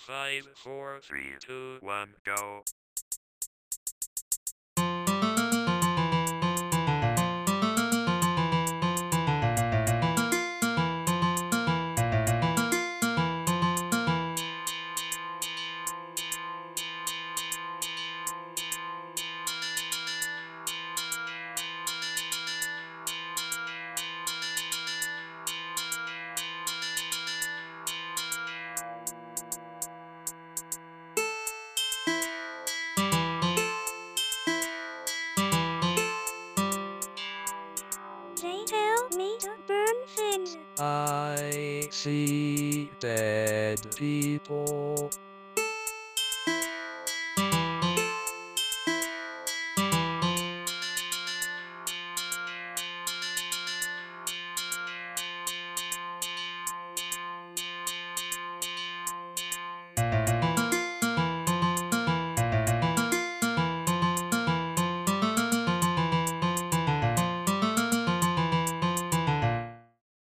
5, 4, 3, 2, 1, go. They tell me to burn things. I see dead people.